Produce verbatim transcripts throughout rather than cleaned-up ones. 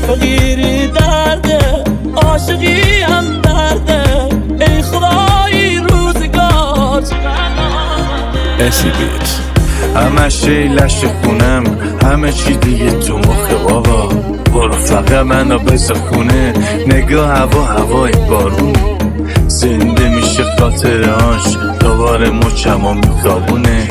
فقیری درده عاشقی هم درده ای خدای روزگار اسی بیت همه شیلش خونم همه چی دیگه تو مخه بابا برو فقط منو بذار خونه نگاه هوا هوای بارون زنده میشه خاطرهاش دوباره مچمو میخوابونه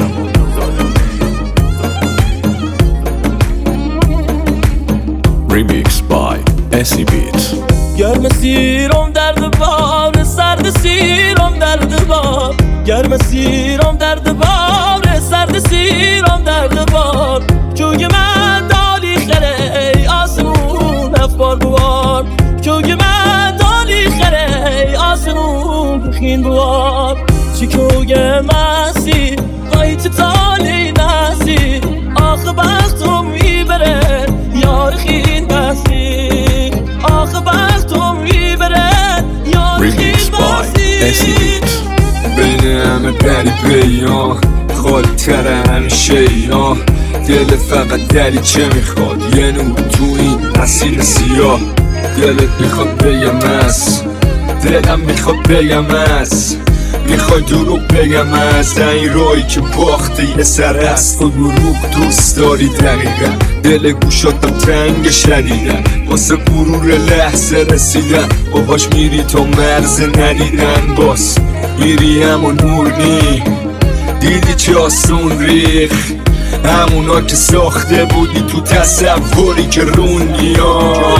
Remix by اسی بیت گرم سیرم درد بار سرد سیرم درد بار گرم سیرم درد بار سرد سیرم درد بار چوگ من دالی خره آسمون افبار بوار چوگ من دالی خره آسمون خین بوار چی کوگ مسی قایت تالی نسی آخ بختم میبره یار خین بسی آخ بختم میبره یار خین بسی بین همه بری بیان خاطر همیشه اینا دل فقط دلی چه میخواد یه نور تو این مسیر سیاه دلت میخواد بگم از دلم میخواد بگم از میخوای دروغ بگم از این رایی که باخته یه سر است و دروغ دوست داری دقیقا دل گوشاتم تنگ شدیدن واسه غرور لحظه رسیدن باباش میری تا مرز ندیدن باز میری همون نور نی دیدی چه آسون ریخ همونا که ساخته بودی تو تصوری که روندی ها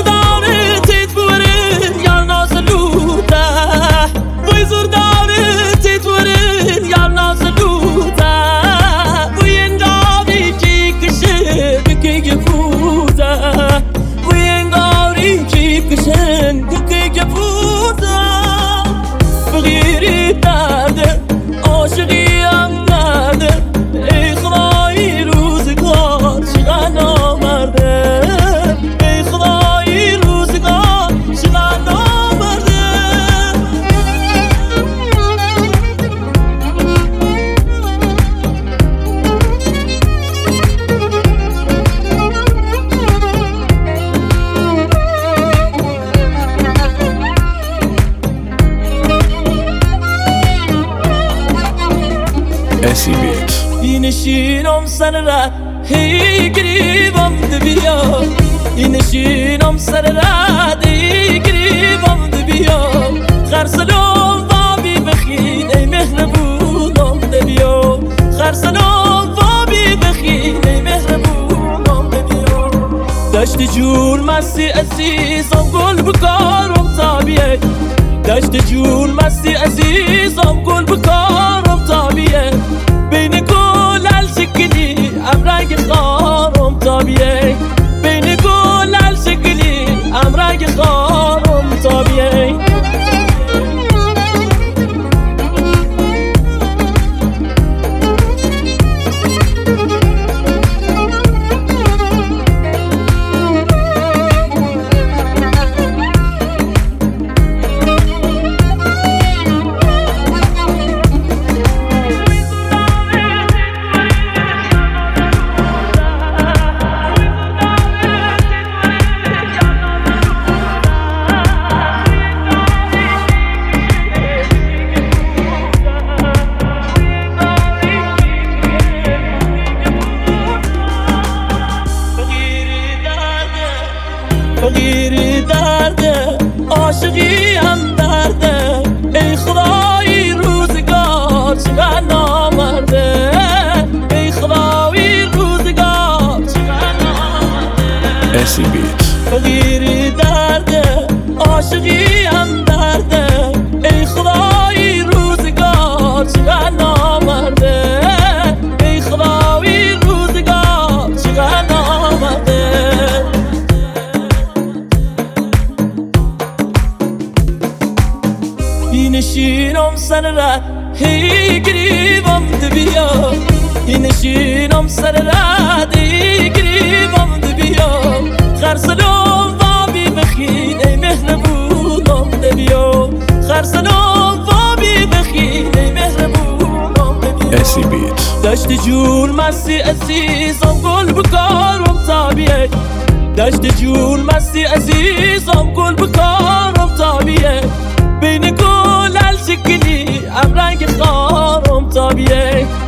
اسی بیت اینشینم سر را هی گریبم دبیا اینشینم سر را هی گریبم دبیا خرسلم وابی بخین ای مهربونم دبیا خرسلم وابی بخین ای مهربونم دبیا دشت جور مستی عزیزم گل بکارم تابیه دشت جور مستی عزیزم گل بکارم تابیه بین گلال شکلی ام رنگ خارم تابیه بین گلال شکلی ام رنگ خارم تابیه فقیری درده عاشقی هم درده ای خدای روزگار چقدر نامرده ای خدای روزگار چقدر نامرده اسی بیت فقیری درده عاشقی هم درده ای خدای روزگار چقدر نامرده ای خدای روزگار چقدر نامرده اینشینم سر را هی گریبم دبیا اینشینم سر را هی گریبم دبیا خرسلم وابی بخین ای مهربونم دبیا خرسلم وابی بخین ای مهربونم دبیا اسی بیت دشت جور مستی عزیزم گل بکارم تابیه دشت جون مستی عزیزم گل بکارم تابیه بین گل الشکلی ام رنگ خارم تابیه